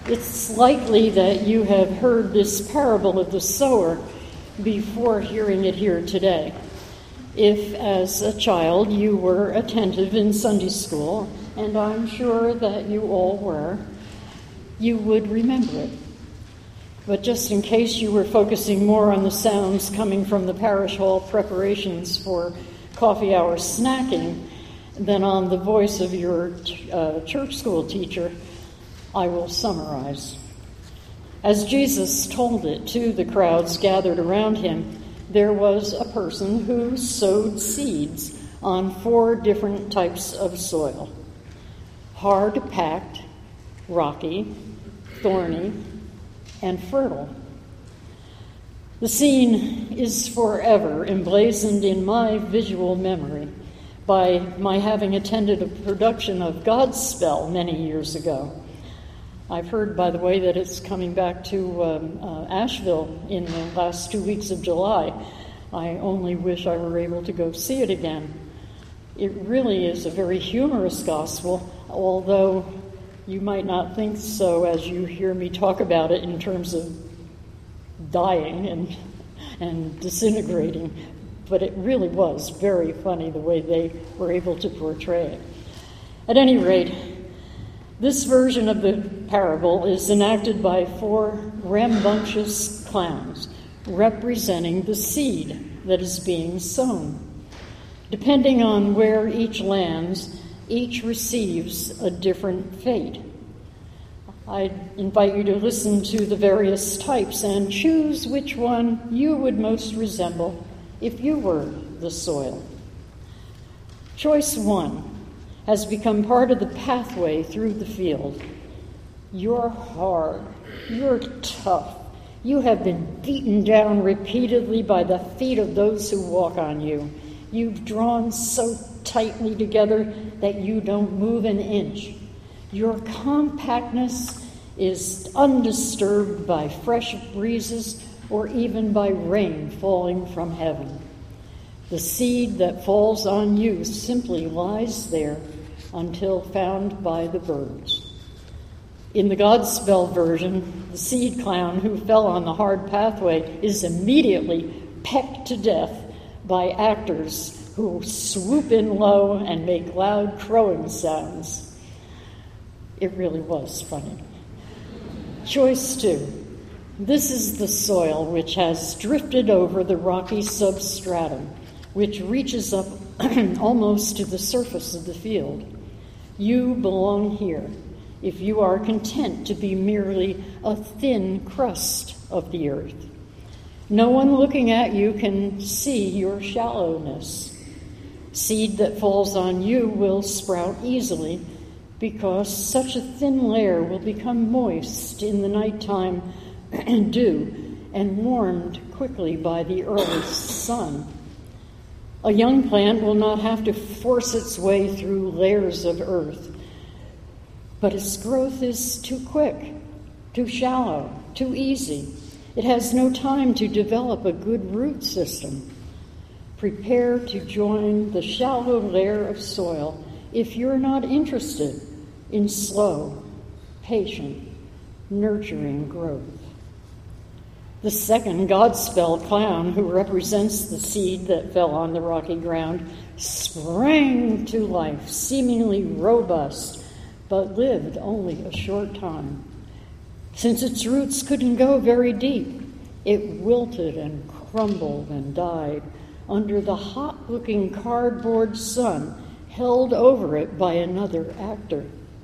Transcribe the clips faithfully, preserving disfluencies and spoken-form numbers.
It's likely that you have heard this parable of the sower before hearing it here today. If, as a child, you were attentive in Sunday school, and I'm sure that you all were, you would remember it. But just in case you were focusing more on the sounds coming from the parish hall preparations for coffee hour snacking than on the voice of your uh, church school teacher, I will summarize. As Jesus told it to the crowds gathered around him, there was a person who sowed seeds on four different types of soil: hard-packed, rocky, thorny, and fertile. The scene is forever emblazoned in my visual memory by my having attended a production of Godspell many years ago. I've heard, by the way, that it's coming back to um, uh, Asheville in the last two weeks of July. I only wish I were able to go see it again. It really is a very humorous gospel, although you might not think so as you hear me talk about it in terms of dying and and disintegrating. But it really was very funny the way they were able to portray it. At any rate, this version of the parable is enacted by four rambunctious clowns representing the seed that is being sown. Depending on where each lands, each receives a different fate. I invite you to listen to the various types and choose which one you would most resemble if you were the soil. Choice one has become part of the pathway through the field. You're hard. You're tough. You have been beaten down repeatedly by the feet of those who walk on you. You've drawn so tightly together that you don't move an inch. Your compactness is undisturbed by fresh breezes or even by rain falling from heaven. The seed that falls on you simply lies there until found by the birds. In the Godspell version, the seed clown who fell on the hard pathway is immediately pecked to death by actors who swoop in low and make loud crowing sounds. It really was funny. Choice two. This is the soil which has drifted over the rocky substratum, which reaches up almost to the surface of the field. You belong here if you are content to be merely a thin crust of the earth. No one looking at you can see your shallowness. Seed that falls on you will sprout easily because such a thin layer will become moist in the nighttime dew and warmed quickly by the early sun. A young plant will not have to force its way through layers of earth, but its growth is too quick, too shallow, too easy. It has no time to develop a good root system. Prepare to join the shallow layer of soil if you're not interested in slow, patient, nurturing growth. The second Godspell clown, who represents the seed that fell on the rocky ground, sprang to life, seemingly robust, but lived only a short time. Since its roots couldn't go very deep, it wilted and crumbled and died under the hot-looking cardboard sun held over it by another actor.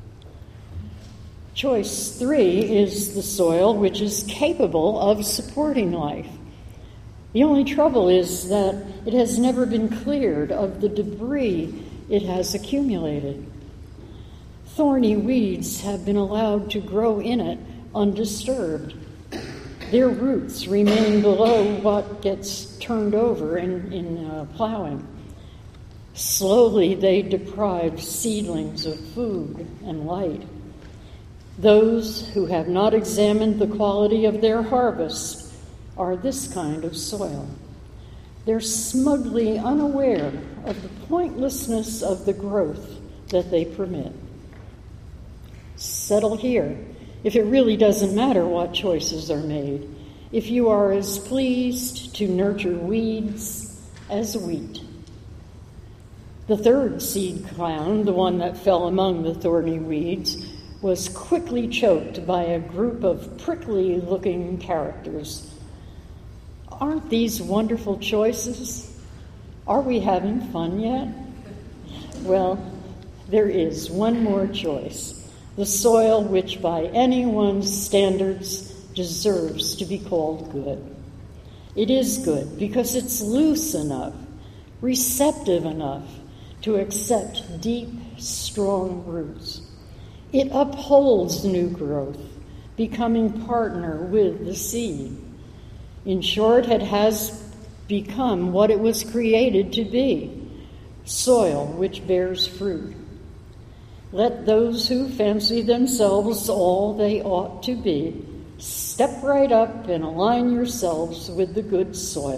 Choice three is the soil which is capable of supporting life. The only trouble is that it has never been cleared of the debris it has accumulated. Thorny weeds have been allowed to grow in it undisturbed. Their roots remain below what gets turned over in, in uh, plowing. Slowly they deprive seedlings of food and light. Those who have not examined the quality of their harvest are this kind of soil. They're smugly unaware of the pointlessness of the growth that they permit. Settle here if it really doesn't matter what choices are made, if you are as pleased to nurture weeds as wheat. The third seed clown, the one that fell among the thorny weeds, was quickly choked by a group of prickly-looking characters. Aren't these wonderful choices? Are we having fun yet? Well, there is one more choice, the soil which by anyone's standards deserves to be called good. It is good because it's loose enough, receptive enough to accept deep, strong roots. It upholds new growth, becoming partner with the seed. In short, it has become what it was created to be, soil which bears fruit. Let those who fancy themselves all they ought to be step right up and align yourselves with the good soil.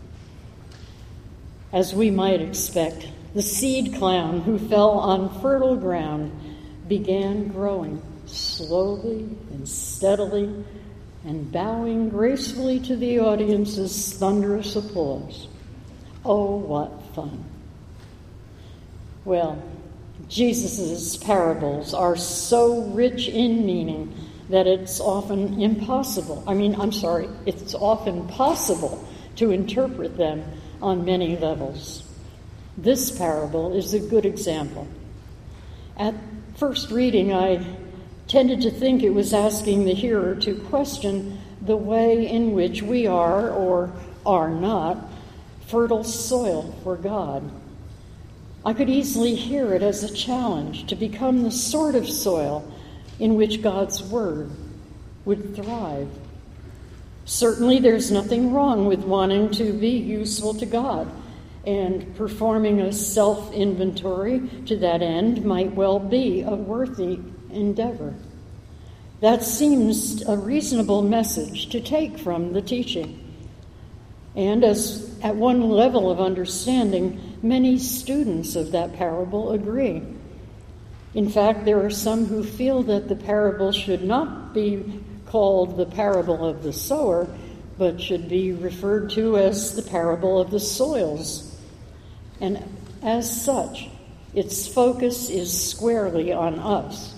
As we might expect, the seed clown who fell on fertile ground began growing slowly and steadily and bowing gracefully to the audience's thunderous applause. Oh, what fun. Well, Jesus' parables are so rich in meaning that it's often impossible, I mean, I'm sorry, it's often possible to interpret them on many levels. This parable is a good example. At first reading, I tended to think it was asking the hearer to question the way in which we are, or are not, fertile soil for God. I could easily hear it as a challenge to become the sort of soil in which God's word would thrive. Certainly there's nothing wrong with wanting to be useful to God, and performing a self-inventory to that end might well be a worthy endeavor. That seems a reasonable message to take from the teaching. And as at one level of understanding, many students of that parable agree. In fact, there are some who feel that the parable should not be called the parable of the sower, but should be referred to as the parable of the soils. And as such, its focus is squarely on us.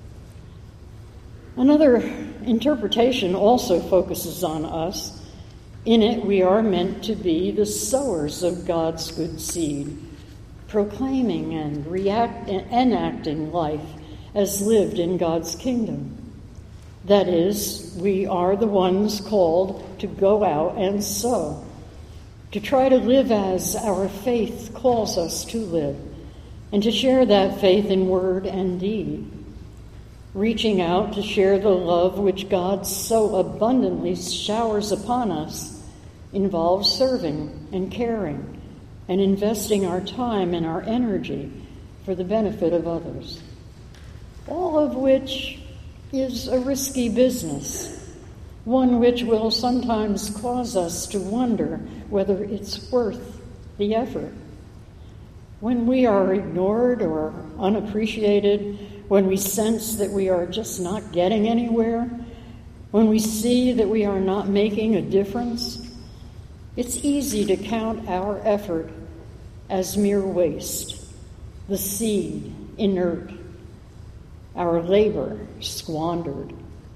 Another interpretation also focuses on us. In it, we are meant to be the sowers of God's good seed, proclaiming and react, enacting life as lived in God's kingdom. That is, we are the ones called to go out and sow, to try to live as our faith calls us to live, and to share that faith in word and deed. Reaching out to share the love which God so abundantly showers upon us involves serving and caring and investing our time and our energy for the benefit of others, all of which is a risky business, one which will sometimes cause us to wonder whether it's worth the effort. When we are ignored or unappreciated, when we sense that we are just not getting anywhere, when we see that we are not making a difference, it's easy to count our effort as mere waste, the seed inert, our labor squandered.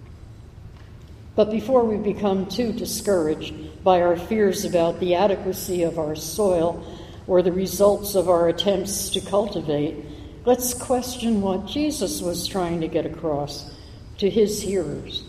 But before we become too discouraged by our fears about the adequacy of our soil or the results of our attempts to cultivate, let's question what Jesus was trying to get across to his hearers.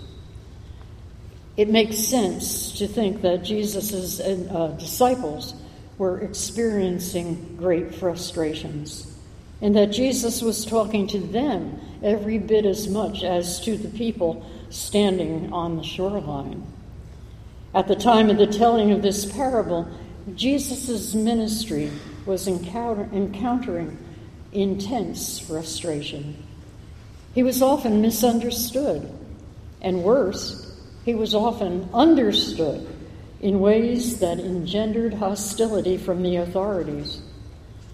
It makes sense to think that Jesus' uh, disciples were experiencing great frustrations, and that Jesus was talking to them every bit as much as to the people standing on the shoreline. At the time of the telling of this parable, Jesus' ministry was encounter- encountering intense frustration. He was often misunderstood, and worse, he was often understood in ways that engendered hostility from the authorities.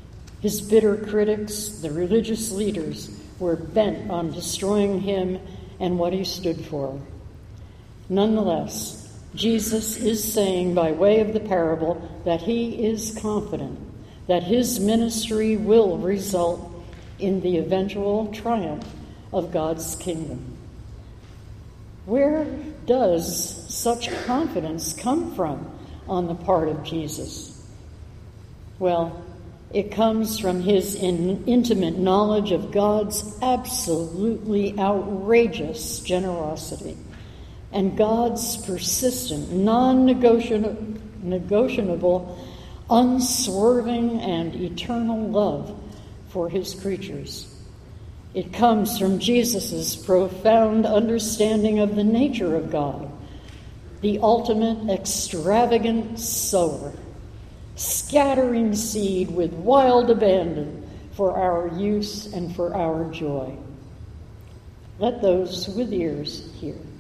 His bitter critics, the religious leaders, were bent on destroying him and what he stood for. Nonetheless, Jesus is saying by way of the parable that he is confident that his ministry will result in the eventual triumph of God's kingdom. Where does such confidence come from on the part of Jesus? Well, it comes from his in, intimate knowledge of God's absolutely outrageous generosity and God's persistent, non-negotiable, unswerving, and eternal love for his creatures. It comes from Jesus' profound understanding of the nature of God, the ultimate extravagant sower, scattering seed with wild abandon for our use and for our joy. Let those with ears hear.